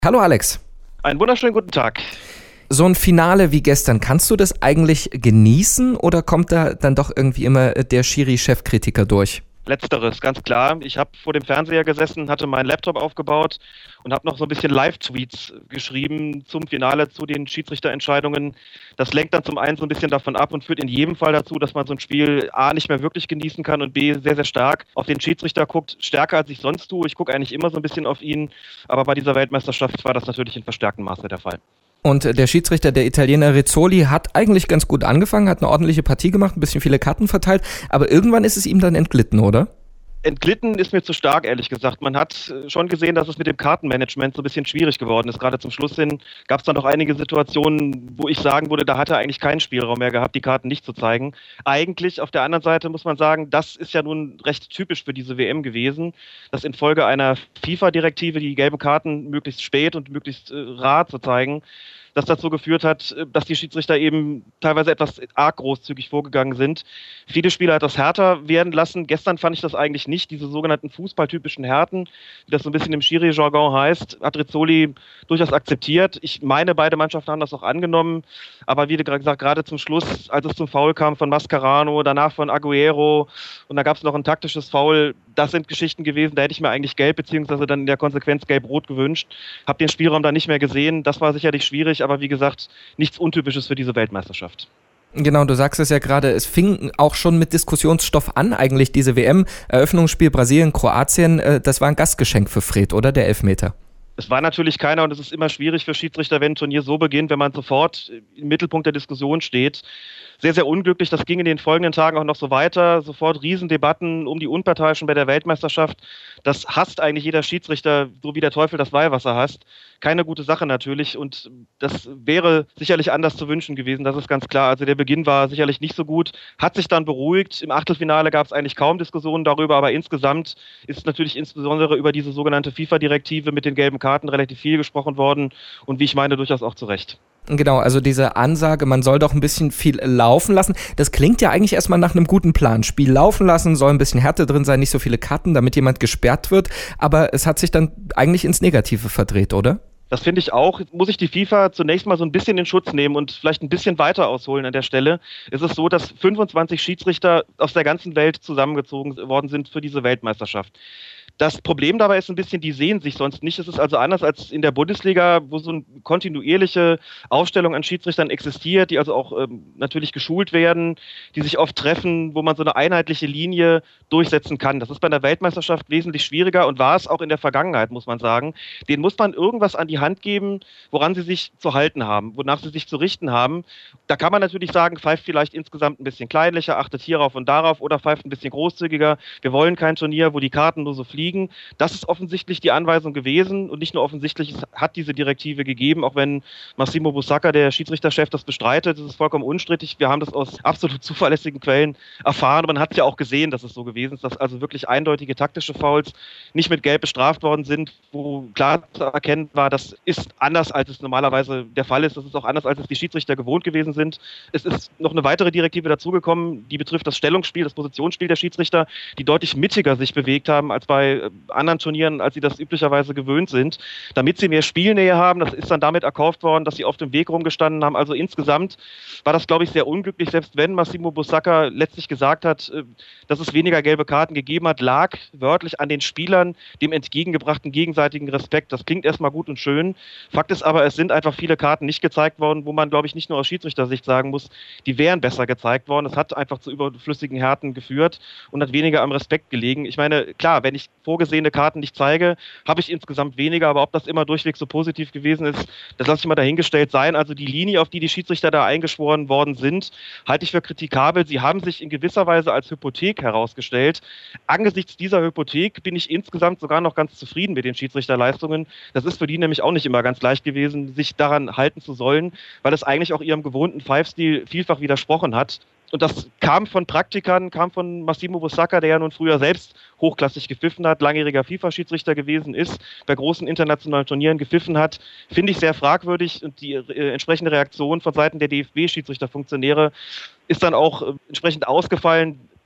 Hallo Alex. Einen wunderschönen guten Tag. So ein Finale wie gestern, kannst du das eigentlich genießen oder kommt da dann doch irgendwie immer der Schiri-Chefkritiker durch? Letzteres, ganz klar. Ich habe vor dem Fernseher gesessen, hatte meinen Laptop aufgebaut und habe noch so ein bisschen Live-Tweets geschrieben zum Finale, zu den Schiedsrichterentscheidungen. Das lenkt dann zum einen so ein bisschen davon ab und führt in jedem Fall dazu, dass man so ein Spiel A nicht mehr wirklich genießen kann und B sehr, sehr stark auf den Schiedsrichter guckt, stärker als ich sonst tue. Ich gucke eigentlich immer so ein bisschen auf ihn, aber bei dieser Weltmeisterschaft war das natürlich in verstärktem Maße der Fall. Und der Schiedsrichter, der Italiener Rizzoli, hat eigentlich ganz gut angefangen, hat eine ordentliche Partie gemacht, ein bisschen viele Karten verteilt, aber irgendwann ist es ihm dann entglitten, oder? Entglitten ist mir zu stark, ehrlich gesagt. Man hat schon gesehen, dass es mit dem Kartenmanagement so ein bisschen schwierig geworden ist. Gerade zum Schluss hin gab es dann noch einige Situationen, wo ich sagen würde, da hat er eigentlich keinen Spielraum mehr gehabt, die Karten nicht zu zeigen. Eigentlich, auf der anderen Seite muss man sagen, das ist ja nun recht typisch für diese WM gewesen, dass infolge einer FIFA-Direktive die gelben Karten möglichst spät und möglichst rar zu zeigen, das dazu geführt hat, dass die Schiedsrichter eben teilweise etwas arg großzügig vorgegangen sind. Viele Spieler hat das härter werden lassen. Gestern fand ich das eigentlich nicht. Diese sogenannten fußballtypischen Härten, wie das so ein bisschen im Schiri-Jargon heißt, hat Rizzoli durchaus akzeptiert. Ich meine, beide Mannschaften haben das auch angenommen. Aber wie gesagt, gerade zum Schluss, als es zum Foul kam von Mascherano, danach von Agüero und da gab es noch ein taktisches Foul, das sind Geschichten gewesen, da hätte ich mir eigentlich gelb beziehungsweise dann in der Konsequenz gelb-rot gewünscht. Habe den Spielraum da nicht mehr gesehen. Das war sicherlich schwierig, aber wie gesagt, nichts Untypisches für diese Weltmeisterschaft. Genau, du sagst es ja gerade, es fing auch schon mit Diskussionsstoff an, eigentlich diese WM. Eröffnungsspiel Brasilien, Kroatien, das war ein Gastgeschenk für Fred, oder? Der Elfmeter. Es war natürlich keiner und es ist immer schwierig für Schiedsrichter, wenn ein Turnier so beginnt, wenn man sofort im Mittelpunkt der Diskussion steht. Sehr, sehr unglücklich. Das ging in den folgenden Tagen auch noch so weiter. Sofort Riesendebatten um die Unparteiischen bei der Weltmeisterschaft. Das hasst eigentlich jeder Schiedsrichter, so wie der Teufel das Weihwasser hasst. Keine gute Sache natürlich und das wäre sicherlich anders zu wünschen gewesen, das ist ganz klar. Also der Beginn war sicherlich nicht so gut, hat sich dann beruhigt. Im Achtelfinale gab es eigentlich kaum Diskussionen darüber, aber insgesamt ist natürlich insbesondere über diese sogenannte FIFA-Direktive mit den gelben Karten relativ viel gesprochen worden und wie ich meine, durchaus auch zu Recht. Genau, also diese Ansage, man soll doch ein bisschen viel laufen lassen, das klingt ja eigentlich erstmal nach einem guten Plan. Spiel laufen lassen, soll ein bisschen Härte drin sein, nicht so viele Karten, damit jemand gesperrt wird, aber es hat sich dann eigentlich ins Negative verdreht, oder? Das finde ich auch. Jetzt muss ich die FIFA zunächst mal so ein bisschen in Schutz nehmen und vielleicht ein bisschen weiter ausholen an der Stelle. Es ist so, dass 25 Schiedsrichter aus der ganzen Welt zusammengezogen worden sind für diese Weltmeisterschaft. Das Problem dabei ist ein bisschen, die sehen sich sonst nicht. Es ist also anders als in der Bundesliga, wo so eine kontinuierliche Aufstellung an Schiedsrichtern existiert, die also auch natürlich geschult werden, die sich oft treffen, wo man so eine einheitliche Linie durchsetzen kann. Das ist bei einer Weltmeisterschaft wesentlich schwieriger und war es auch in der Vergangenheit, muss man sagen. Denen muss man irgendwas an die Hand geben, woran sie sich zu halten haben, wonach sie sich zu richten haben. Da kann man natürlich sagen, pfeift vielleicht insgesamt ein bisschen kleinlicher, achtet hierauf und darauf oder pfeift ein bisschen großzügiger. Wir wollen kein Turnier, wo die Karten nur so fliegen. Das ist offensichtlich die Anweisung gewesen und nicht nur offensichtlich, es hat diese Direktive gegeben, auch wenn Massimo Busacca, der Schiedsrichterchef, das bestreitet. Das ist vollkommen unstrittig. Wir haben das aus absolut zuverlässigen Quellen erfahren. Man hat es ja auch gesehen, dass es so gewesen ist, dass also wirklich eindeutige taktische Fouls nicht mit Gelb bestraft worden sind, wo klar zu erkennen war, das ist anders, als es normalerweise der Fall ist. Das ist auch anders, als es die Schiedsrichter gewohnt gewesen sind. Es ist noch eine weitere Direktive dazugekommen, die betrifft das Stellungsspiel, das Positionsspiel der Schiedsrichter, die deutlich mittiger sich bewegt haben als bei anderen Turnieren, als sie das üblicherweise gewöhnt sind, damit sie mehr Spielnähe haben. Das ist dann damit erkauft worden, dass sie auf dem Weg rumgestanden haben. Also insgesamt war das, glaube ich, sehr unglücklich, selbst wenn Massimo Busacca letztlich gesagt hat, dass es weniger gelbe Karten gegeben hat, lag wörtlich an den Spielern, dem entgegengebrachten gegenseitigen Respekt. Das klingt erstmal gut und schön. Fakt ist aber, es sind einfach viele Karten nicht gezeigt worden, wo man, glaube ich, nicht nur aus Schiedsrichtersicht sagen muss, die wären besser gezeigt worden. Es hat einfach zu überflüssigen Härten geführt und hat weniger am Respekt gelegen. Ich meine, klar, wenn ich vorgesehene Karten nicht zeige, habe ich insgesamt weniger, aber ob das immer durchweg so positiv gewesen ist, das lasse ich mal dahingestellt sein. Also die Linie, auf die die Schiedsrichter da eingeschworen worden sind, halte ich für kritikabel. Sie haben sich in gewisser Weise als Hypothek herausgestellt. Angesichts dieser Hypothek bin ich insgesamt sogar noch ganz zufrieden mit den Schiedsrichterleistungen. Das ist für die nämlich auch nicht immer ganz leicht gewesen, sich daran halten zu sollen, weil es eigentlich auch ihrem gewohnten Pfeifstil vielfach widersprochen hat. Und das kam von Praktikern, kam von Massimo Busacca, der ja nun früher selbst hochklassig gepfiffen hat, langjähriger FIFA-Schiedsrichter gewesen ist, bei großen internationalen Turnieren gepfiffen hat. Finde ich sehr fragwürdig und die entsprechende Reaktion von Seiten der DFB-Schiedsrichterfunktionäre ist dann auch entsprechend ausgefallen.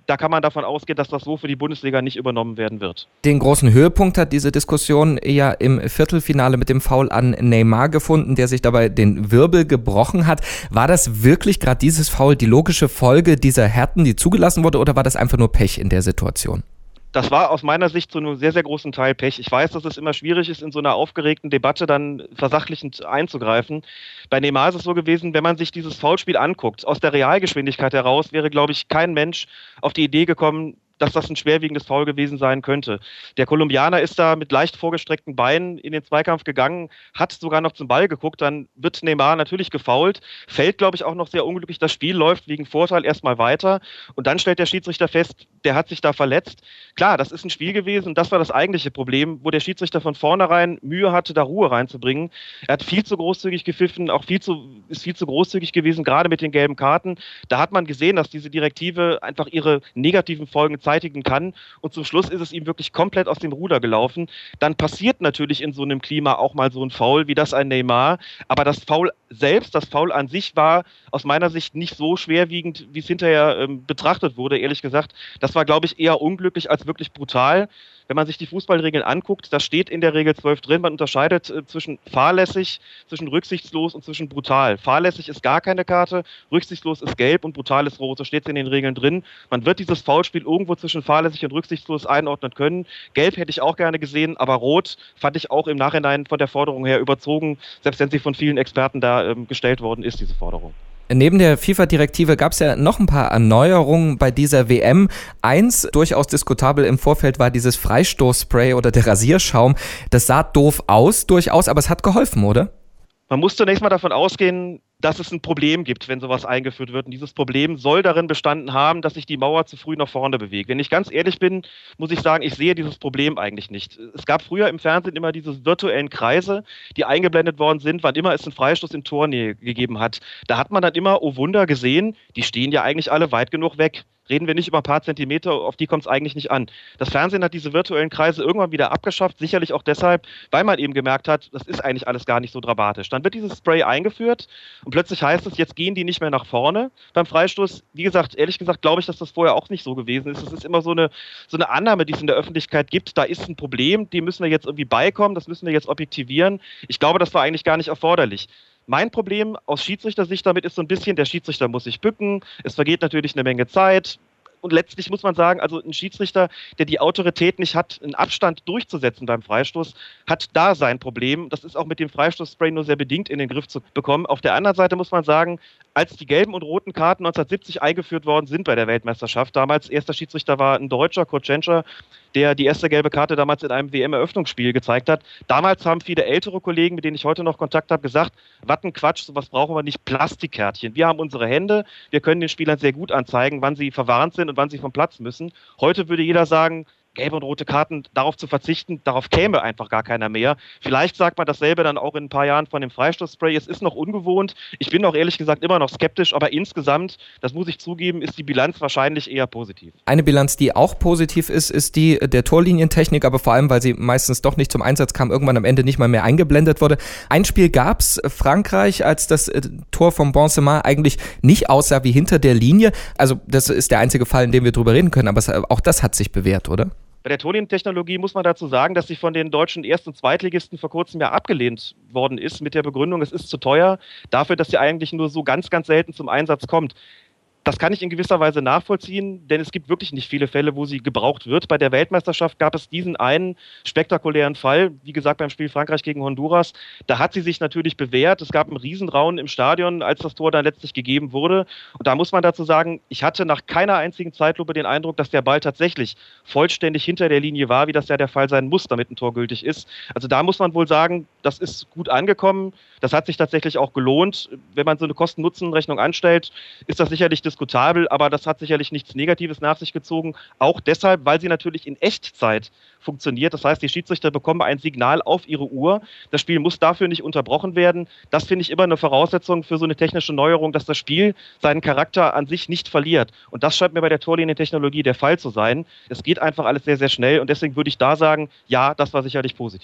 da kann man davon ausgehen, dass das so für die Bundesliga nicht übernommen werden wird. Den großen Höhepunkt hat diese Diskussion ja im Viertelfinale mit dem Foul an Neymar gefunden, der sich dabei den Wirbel gebrochen hat. War das wirklich gerade dieses Foul die logische Folge dieser Härten, die zugelassen wurde, oder war das einfach nur Pech in der Situation? Das war aus meiner Sicht zu einem sehr, sehr großen Teil Pech. Ich weiß, dass es immer schwierig ist, in so einer aufgeregten Debatte dann versachlichend einzugreifen. Bei Neymar ist es so gewesen, wenn man sich dieses Foulspiel anguckt, aus der Realgeschwindigkeit heraus wäre, glaube ich, kein Mensch auf die Idee gekommen, dass das ein schwerwiegendes Foul gewesen sein könnte. Der Kolumbianer ist da mit leicht vorgestreckten Beinen in den Zweikampf gegangen, hat sogar noch zum Ball geguckt, dann wird Neymar natürlich gefoult, fällt, glaube ich, auch noch sehr unglücklich, das Spiel läuft wegen Vorteil erstmal weiter und dann stellt der Schiedsrichter fest, der hat sich da verletzt. Klar, das ist ein Spiel gewesen und das war das eigentliche Problem, wo der Schiedsrichter von vornherein Mühe hatte, da Ruhe reinzubringen. Er hat viel zu großzügig gepfiffen, ist viel zu großzügig gewesen, gerade mit den gelben Karten. Da hat man gesehen, dass diese Direktive einfach ihre negativen Folgen zeitigen kann und zum Schluss ist es ihm wirklich komplett aus dem Ruder gelaufen. Dann passiert natürlich in so einem Klima auch mal so ein Foul wie das ein Neymar, aber das Foul selbst, das Foul an sich war aus meiner Sicht nicht so schwerwiegend, wie es hinterher betrachtet wurde, ehrlich gesagt. Das war, glaube ich, eher unglücklich als wirklich brutal. Wenn man sich die Fußballregeln anguckt, da steht in der Regel 12 drin, man unterscheidet zwischen fahrlässig, zwischen rücksichtslos und zwischen brutal. Fahrlässig ist gar keine Karte, rücksichtslos ist gelb und brutal ist rot, so steht es in den Regeln drin. Man wird dieses Foulspiel irgendwo zwischen fahrlässig und rücksichtslos einordnen können. Gelb hätte ich auch gerne gesehen, aber rot fand ich auch im Nachhinein von der Forderung her überzogen, selbst wenn sie von vielen Experten da gestellt worden ist, diese Forderung. Neben der FIFA-Direktive gab es ja noch ein paar Erneuerungen bei dieser WM. Eins, durchaus diskutabel im Vorfeld, war dieses Freistoßspray oder der Rasierschaum. Das sah doof aus, durchaus, aber es hat geholfen, oder? Man muss zunächst mal davon ausgehen, dass es ein Problem gibt, wenn sowas eingeführt wird. Und dieses Problem soll darin bestanden haben, dass sich die Mauer zu früh nach vorne bewegt. Wenn ich ganz ehrlich bin, muss ich sagen, ich sehe dieses Problem eigentlich nicht. Es gab früher im Fernsehen immer diese virtuellen Kreise, die eingeblendet worden sind, wann immer es einen Freistoß in Tornähe gegeben hat. Da hat man dann immer, oh Wunder, gesehen, die stehen ja eigentlich alle weit genug weg. Reden wir nicht über ein paar Zentimeter, auf die kommt es eigentlich nicht an. Das Fernsehen hat diese virtuellen Kreise irgendwann wieder abgeschafft, sicherlich auch deshalb, weil man eben gemerkt hat, das ist eigentlich alles gar nicht so dramatisch. Dann wird dieses Spray eingeführt und plötzlich heißt es, jetzt gehen die nicht mehr nach vorne beim Freistoß. Wie gesagt, ehrlich gesagt, glaube ich, dass das vorher auch nicht so gewesen ist. Es ist immer so eine Annahme, die es in der Öffentlichkeit gibt, da ist ein Problem, dem müssen wir jetzt irgendwie beikommen, das müssen wir jetzt objektivieren. Ich glaube, das war eigentlich gar nicht erforderlich. Mein Problem aus Schiedsrichtersicht damit ist so ein bisschen, der Schiedsrichter muss sich bücken, es vergeht natürlich eine Menge Zeit und letztlich muss man sagen, also ein Schiedsrichter, der die Autorität nicht hat, einen Abstand durchzusetzen beim Freistoß, hat da sein Problem. Das ist auch mit dem Freistoßspray nur sehr bedingt in den Griff zu bekommen. Auf der anderen Seite muss man sagen, als die gelben und roten Karten 1970 eingeführt worden sind bei der Weltmeisterschaft, damals erster Schiedsrichter war ein Deutscher, Kurt Tschentscher, der die erste gelbe Karte damals in einem WM-Eröffnungsspiel gezeigt hat. Damals haben viele ältere Kollegen, mit denen ich heute noch Kontakt habe, gesagt, was ein Quatsch, sowas brauchen wir nicht, Plastikkärtchen. Wir haben unsere Hände, wir können den Spielern sehr gut anzeigen, wann sie verwarnt sind und wann sie vom Platz müssen. Heute würde jeder sagen, gelbe und rote Karten, darauf zu verzichten, darauf käme einfach gar keiner mehr. Vielleicht sagt man dasselbe dann auch in ein paar Jahren von dem Freistoßspray. Es ist noch ungewohnt. Ich bin auch ehrlich gesagt immer noch skeptisch, aber insgesamt, das muss ich zugeben, ist die Bilanz wahrscheinlich eher positiv. Eine Bilanz, die auch positiv ist die der Torlinientechnik, aber vor allem, weil sie meistens doch nicht zum Einsatz kam, irgendwann am Ende nicht mal mehr eingeblendet wurde. Ein Spiel gab's, Frankreich, als das Tor von Benzema eigentlich nicht aussah wie hinter der Linie. Also das ist der einzige Fall, in dem wir drüber reden können, aber auch das hat sich bewährt, oder? Bei der Torlinientechnologie muss man dazu sagen, dass sie von den deutschen Erst- und Zweitligisten vor kurzem ja abgelehnt worden ist mit der Begründung, es ist zu teuer, dafür, dass sie eigentlich nur so ganz, ganz selten zum Einsatz kommt. Das kann ich in gewisser Weise nachvollziehen, denn es gibt wirklich nicht viele Fälle, wo sie gebraucht wird. Bei der Weltmeisterschaft gab es diesen einen spektakulären Fall, wie gesagt beim Spiel Frankreich gegen Honduras. Da hat sie sich natürlich bewährt. Es gab einen Riesenraunen im Stadion, als das Tor dann letztlich gegeben wurde. Und da muss man dazu sagen, ich hatte nach keiner einzigen Zeitlupe den Eindruck, dass der Ball tatsächlich vollständig hinter der Linie war, wie das ja der Fall sein muss, damit ein Tor gültig ist. Also da muss man wohl sagen, das ist gut angekommen. Das hat sich tatsächlich auch gelohnt. Wenn man so eine Kosten-Nutzen-Rechnung anstellt, ist das sicherlich diskutabel, aber das hat sicherlich nichts Negatives nach sich gezogen. Auch deshalb, weil sie natürlich in Echtzeit funktioniert. Das heißt, die Schiedsrichter bekommen ein Signal auf ihre Uhr. Das Spiel muss dafür nicht unterbrochen werden. Das finde ich immer eine Voraussetzung für so eine technische Neuerung, dass das Spiel seinen Charakter an sich nicht verliert. Und das scheint mir bei der Torlinientechnologie der Fall zu sein. Es geht einfach alles sehr, sehr schnell und deswegen würde ich da sagen, ja, das war sicherlich positiv.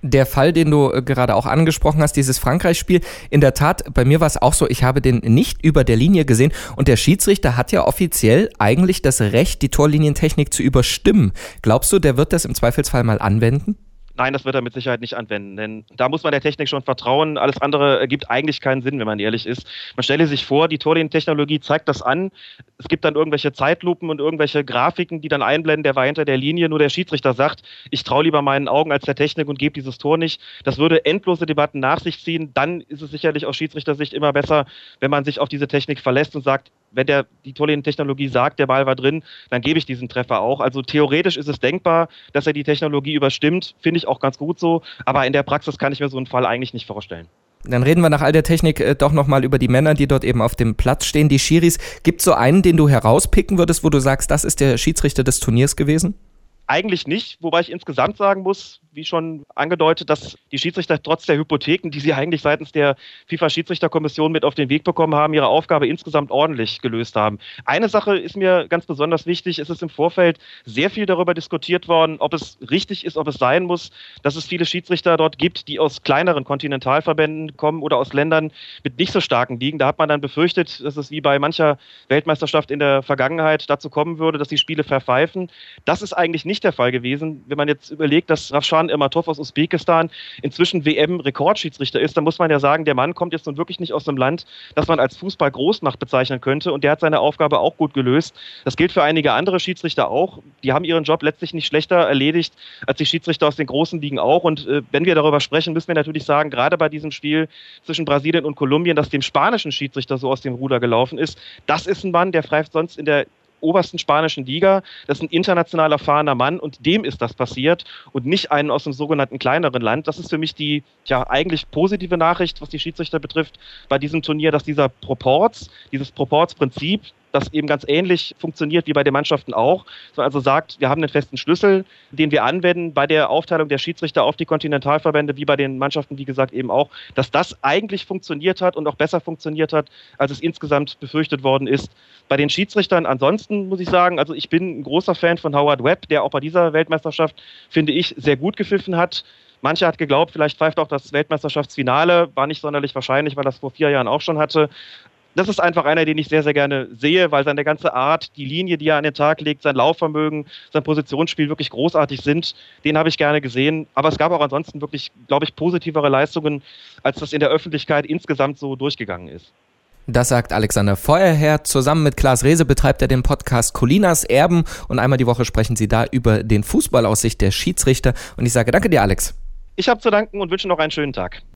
Der Fall, den du gerade auch angesprochen hast, dieses Frankreich-Spiel, in der Tat, bei mir war es auch so, ich habe den nicht über der Linie gesehen und der Schiedsrichter hat ja offiziell eigentlich das Recht, die Torlinientechnik zu überstimmen. Glaubst du, der wird das im Zweifelsfall mal anwenden? Nein, das wird er mit Sicherheit nicht anwenden, denn da muss man der Technik schon vertrauen. Alles andere ergibt eigentlich keinen Sinn, wenn man ehrlich ist. Man stelle sich vor, die Torlinientechnologie zeigt das an. Es gibt dann irgendwelche Zeitlupen und irgendwelche Grafiken, die dann einblenden, der war hinter der Linie. Nur der Schiedsrichter sagt, ich traue lieber meinen Augen als der Technik und gebe dieses Tor nicht. Das würde endlose Debatten nach sich ziehen. Dann ist es sicherlich aus Schiedsrichtersicht immer besser, wenn man sich auf diese Technik verlässt und sagt, wenn die Torlinientechnologie sagt, der Ball war drin, dann gebe ich diesen Treffer auch. Also theoretisch ist es denkbar, dass er die Technologie überstimmt. Finde ich auch ganz gut so. Aber in der Praxis kann ich mir so einen Fall eigentlich nicht vorstellen. Dann reden wir nach all der Technik doch nochmal über die Männer, die dort eben auf dem Platz stehen, die Schiris. Gibt es so einen, den du herauspicken würdest, wo du sagst, das ist der Schiedsrichter des Turniers gewesen? Eigentlich nicht, wobei ich insgesamt sagen muss, wie schon angedeutet, dass die Schiedsrichter trotz der Hypotheken, die sie eigentlich seitens der FIFA-Schiedsrichterkommission mit auf den Weg bekommen haben, ihre Aufgabe insgesamt ordentlich gelöst haben. Eine Sache ist mir ganz besonders wichtig, es ist im Vorfeld sehr viel darüber diskutiert worden, ob es richtig ist, ob es sein muss, dass es viele Schiedsrichter dort gibt, die aus kleineren Kontinentalverbänden kommen oder aus Ländern mit nicht so starken Ligen. Da hat man dann befürchtet, dass es wie bei mancher Weltmeisterschaft in der Vergangenheit dazu kommen würde, dass die Spiele verpfeifen. Das ist eigentlich nicht der Fall gewesen. Wenn man jetzt überlegt, dass Ravshan Irmatov aus Usbekistan inzwischen WM-Rekordschiedsrichter ist, dann muss man ja sagen, der Mann kommt jetzt nun wirklich nicht aus einem Land, das man als Fußball-Großmacht bezeichnen könnte, und der hat seine Aufgabe auch gut gelöst. Das gilt für einige andere Schiedsrichter auch. Die haben ihren Job letztlich nicht schlechter erledigt als die Schiedsrichter aus den großen Ligen auch. Und wenn wir darüber sprechen, müssen wir natürlich sagen, gerade bei diesem Spiel zwischen Brasilien und Kolumbien, das dem spanischen Schiedsrichter so aus dem Ruder gelaufen ist, das ist ein Mann, der pfeift sonst in der obersten spanischen Liga. Das ist ein international erfahrener Mann und dem ist das passiert und nicht einen aus dem sogenannten kleineren Land. Das ist für mich die eigentlich positive Nachricht, was die Schiedsrichter betrifft bei diesem Turnier, dass dieses Proportsprinzip, das eben ganz ähnlich funktioniert wie bei den Mannschaften auch, also sagt, wir haben einen festen Schlüssel, den wir anwenden bei der Aufteilung der Schiedsrichter auf die Kontinentalverbände, wie bei den Mannschaften, wie gesagt, eben auch, dass das eigentlich funktioniert hat und auch besser funktioniert hat, als es insgesamt befürchtet worden ist. Bei den Schiedsrichtern ansonsten muss ich sagen, also ich bin ein großer Fan von Howard Webb, der auch bei dieser Weltmeisterschaft, finde ich, sehr gut gepfiffen hat. Manche hat geglaubt, vielleicht pfeift auch das Weltmeisterschaftsfinale, war nicht sonderlich wahrscheinlich, weil das vor 4 Jahren auch schon hatte. Das ist einfach einer, den ich sehr, sehr gerne sehe, weil seine ganze Art, die Linie, die er an den Tag legt, sein Laufvermögen, sein Positionsspiel wirklich großartig sind. Den habe ich gerne gesehen. Aber es gab auch ansonsten wirklich, glaube ich, positivere Leistungen, als das in der Öffentlichkeit insgesamt so durchgegangen ist. Das sagt Alexander Feuerherr. Zusammen mit Klaas Rehse betreibt er den Podcast Colinas Erben und einmal die Woche sprechen sie da über den Fußball aus Sicht der Schiedsrichter. Und ich sage danke dir, Alex. Ich habe zu danken und wünsche noch einen schönen Tag.